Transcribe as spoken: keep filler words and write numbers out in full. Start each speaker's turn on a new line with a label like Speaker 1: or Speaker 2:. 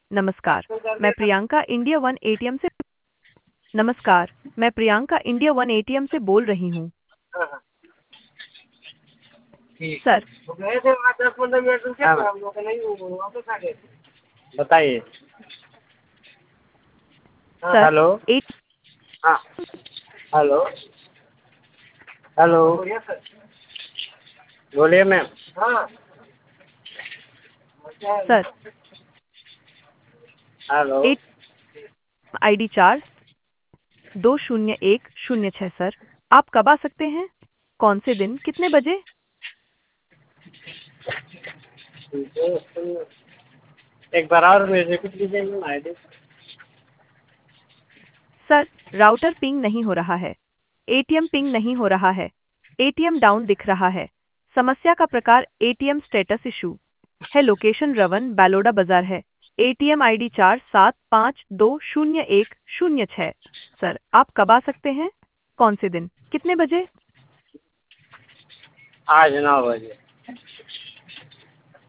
Speaker 1: नमस्कार, मैं Priyanka India one ATM से नमस्कार, मैं प्रियंका इंडिया वन एटीएम से बोल रही हूँ।
Speaker 2: हाँ, हाँ, ठीक है।
Speaker 1: सर,
Speaker 2: वो गए थे वहाँ दस पंद्रह मिनट रुके हाँ, हम लोग नहीं वो वापस आ गए थे। बताइए। हाँ,
Speaker 1: सर,
Speaker 2: हेलो।
Speaker 1: एट
Speaker 2: हाँ, हेलो। हेलो। बोलिए सर। बोलिए मैम। हाँ।
Speaker 1: Sir,
Speaker 2: hello.
Speaker 1: एट आईडी चार दो शून्य एक शून्य छः सर, आप कब आ सकते हैं? कौन से दिन, कितने बजे?
Speaker 2: एक बार और मेरे रिपीट कीजिए ma'am ID.
Speaker 1: Sir, router ping नहीं हो रहा है। एटीएम पिंग नहीं हो रहा है। एटीएम डाउन दिख रहा है। समस्या का प्रकार एटीएम स्टेटस इशू है। लोकेशन रवन बैलोडा बाजार है। एटीएम आईडी चार सात पाँच दो शून्य एक शून्य छः। सर, आप कब आ सकते हैं? कौन से दिन, कितने बजे?
Speaker 2: आज नौ बजे।